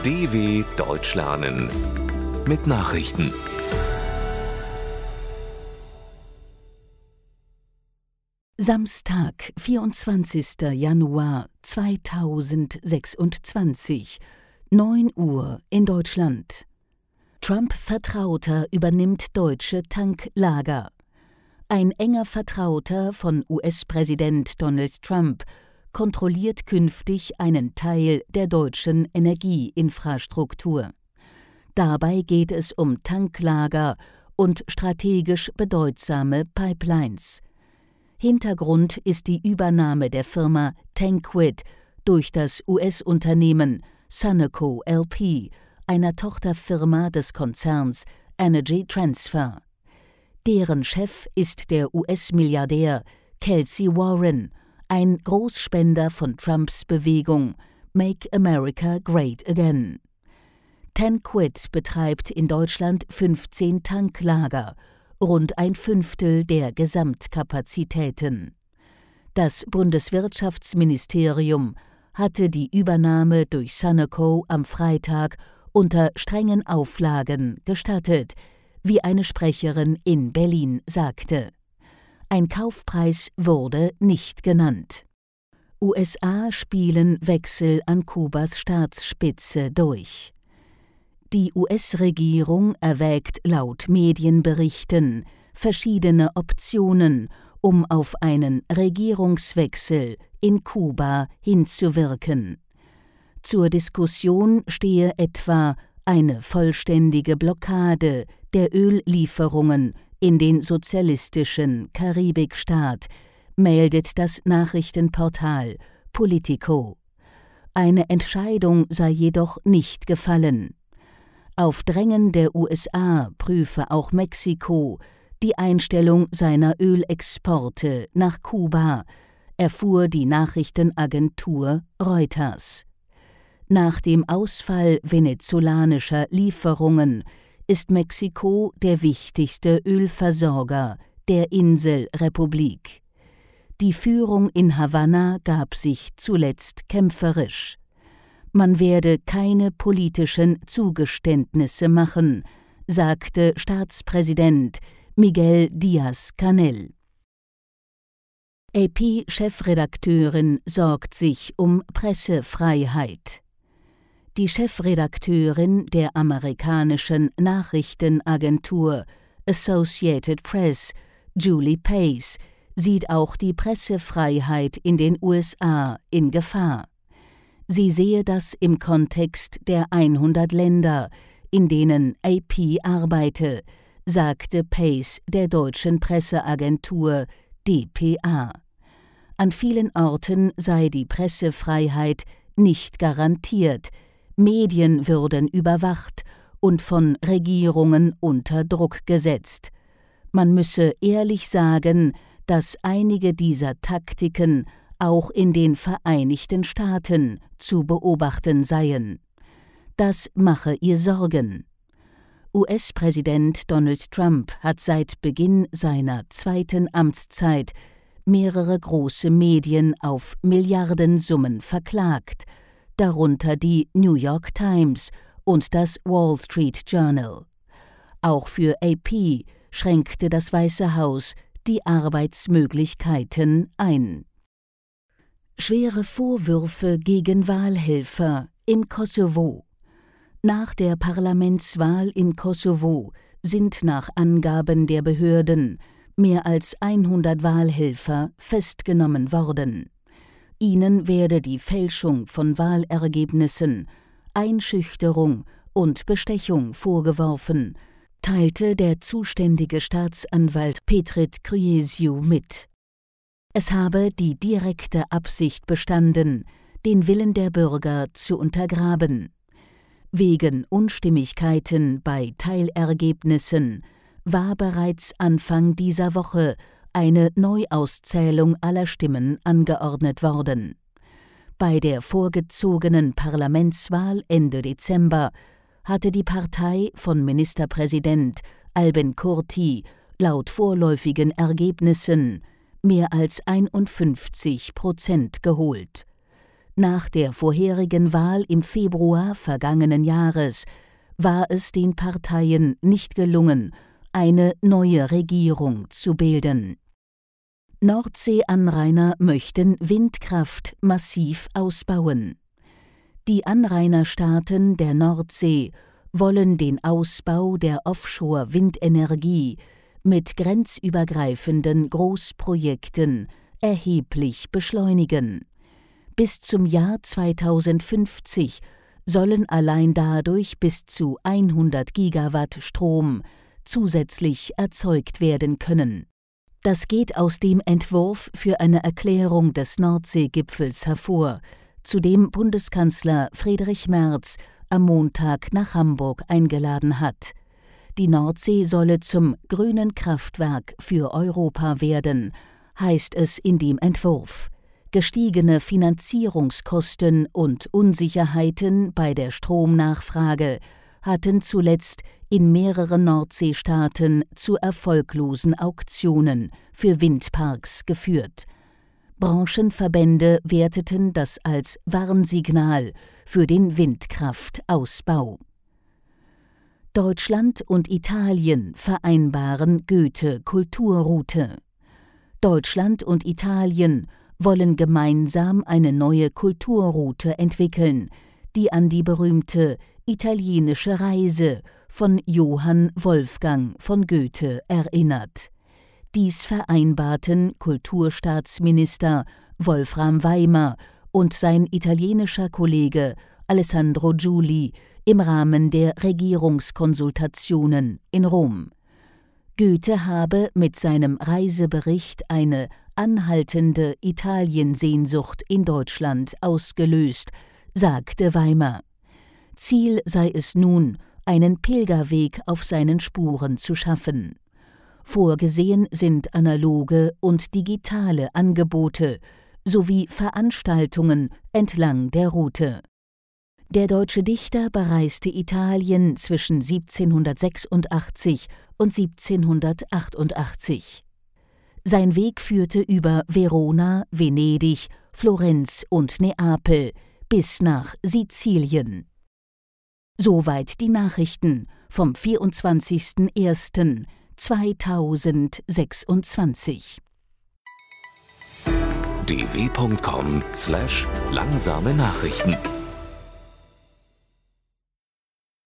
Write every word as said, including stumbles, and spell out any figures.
D W Deutsch lernen mit Nachrichten. Samstag, vierundzwanzigster Januar zweitausendsechsundzwanzig, neun Uhr in Deutschland. Trump-Vertrauter übernimmt deutsche Tanklager. Ein enger Vertrauter von U S-Präsident Donald Trump kontrolliert künftig einen Teil der deutschen Energieinfrastruktur. Dabei geht es um Tanklager und strategisch bedeutsame Pipelines. Hintergrund ist die Übernahme der Firma TanQuid durch das U S-Unternehmen Sunoco L P, einer Tochterfirma des Konzerns Energy Transfer. Deren Chef ist der U S-Milliardär Kelsey Warren, ein Großspender von Trumps Bewegung Make America Great Again. TanQuid betreibt in Deutschland fünfzehn Tanklager, rund ein Fünftel der Gesamtkapazitäten. Das Bundeswirtschaftsministerium hatte die Übernahme durch Sunoco am Freitag unter strengen Auflagen gestattet, wie eine Sprecherin in Berlin sagte. Ein Kaufpreis wurde nicht genannt. U S A spielen Wechsel an Kubas Staatsspitze durch. Die U S-Regierung erwägt laut Medienberichten verschiedene Optionen, um auf einen Regierungswechsel in Kuba hinzuwirken. Zur Diskussion stehe etwa eine vollständige Blockade der Öllieferungen in den sozialistischen Karibikstaat, meldet das Nachrichtenportal Politico. Eine Entscheidung sei jedoch nicht gefallen. Auf Drängen der U S A prüfe auch Mexiko die Einstellung seiner Ölexporte nach Kuba, erfuhr die Nachrichtenagentur Reuters. Nach dem Ausfall venezolanischer Lieferungen ist Mexiko der wichtigste Ölversorger der Inselrepublik. Die Führung in Havanna gab sich zuletzt kämpferisch. Man werde keine politischen Zugeständnisse machen, sagte Staatspräsident Miguel Díaz-Canel. A P-Chefredakteurin sorgt sich um Pressefreiheit. Die Chefredakteurin der amerikanischen Nachrichtenagentur Associated Press, Julie Pace, sieht auch die Pressefreiheit in den U S A in Gefahr. Sie sehe das im Kontext der hundert Länder, in denen A P arbeite, sagte Pace der deutschen Presseagentur D P A. An vielen Orten sei die Pressefreiheit nicht garantiert, Medien würden überwacht und von Regierungen unter Druck gesetzt. Man müsse ehrlich sagen, dass einige dieser Taktiken auch in den Vereinigten Staaten zu beobachten seien. Das mache ihr Sorgen. U S-Präsident Donald Trump hat seit Beginn seiner zweiten Amtszeit mehrere große Medien auf Milliardensummen verklagt, darunter die New York Times und das Wall Street Journal. Auch für A P schränkte das Weiße Haus die Arbeitsmöglichkeiten ein. Schwere Vorwürfe gegen Wahlhelfer im Kosovo. Nach der Parlamentswahl im Kosovo sind nach Angaben der Behörden mehr als hundert Wahlhelfer festgenommen worden. Ihnen werde die Fälschung von Wahlergebnissen, Einschüchterung und Bestechung vorgeworfen, teilte der zuständige Staatsanwalt Petrit Kryesiu mit. Es habe die direkte Absicht bestanden, den Willen der Bürger zu untergraben. Wegen Unstimmigkeiten bei Teilergebnissen war bereits Anfang dieser Woche eine Neuauszählung aller Stimmen angeordnet worden. Bei der vorgezogenen Parlamentswahl Ende Dezember hatte die Partei von Ministerpräsident Albin Kurti laut vorläufigen Ergebnissen mehr als einundfünfzig Prozent geholt. Nach der vorherigen Wahl im Februar vergangenen Jahres war es den Parteien nicht gelungen, eine neue Regierung zu bilden. Nordsee-Anrainer möchten Windkraft massiv ausbauen. Die Anrainerstaaten der Nordsee wollen den Ausbau der Offshore-Windenergie mit grenzübergreifenden Großprojekten erheblich beschleunigen. Bis zum Jahr zweitausendfünfzig sollen allein dadurch bis zu hundert Gigawatt Strom zusätzlich erzeugt werden können. Das geht aus dem Entwurf für eine Erklärung des Nordseegipfels hervor, zu dem Bundeskanzler Friedrich Merz am Montag nach Hamburg eingeladen hat. Die Nordsee solle zum grünen Kraftwerk für Europa werden, heißt es in dem Entwurf. Gestiegene Finanzierungskosten und Unsicherheiten bei der Stromnachfrage hatten zuletzt in mehreren Nordseestaaten zu erfolglosen Auktionen für Windparks geführt. Branchenverbände werteten das als Warnsignal für den Windkraftausbau. Deutschland und Italien vereinbaren Goethe-Kulturroute. Deutschland und Italien wollen gemeinsam eine neue Kulturroute entwickeln, die an die berühmte italienische Reise von Johann Wolfgang von Goethe erinnert. Dies vereinbarten Kulturstaatsminister Wolfram Weimer und sein italienischer Kollege Alessandro Giuli im Rahmen der Regierungskonsultationen in Rom. Goethe habe mit seinem Reisebericht eine anhaltende Italiensehnsucht in Deutschland ausgelöst, sagte Weimer. Ziel sei es nun, einen Pilgerweg auf seinen Spuren zu schaffen. Vorgesehen sind analoge und digitale Angebote sowie Veranstaltungen entlang der Route. Der deutsche Dichter bereiste Italien zwischen siebzehnhundertsechsundachtzig und siebzehnhundertachtundachtzig. Sein Weg führte über Verona, Venedig, Florenz und Neapel bis nach Sizilien. Soweit die Nachrichten vom vierundzwanzigsten ersten zweitausendsechsundzwanzig. d w punkt com slash langsame Nachrichten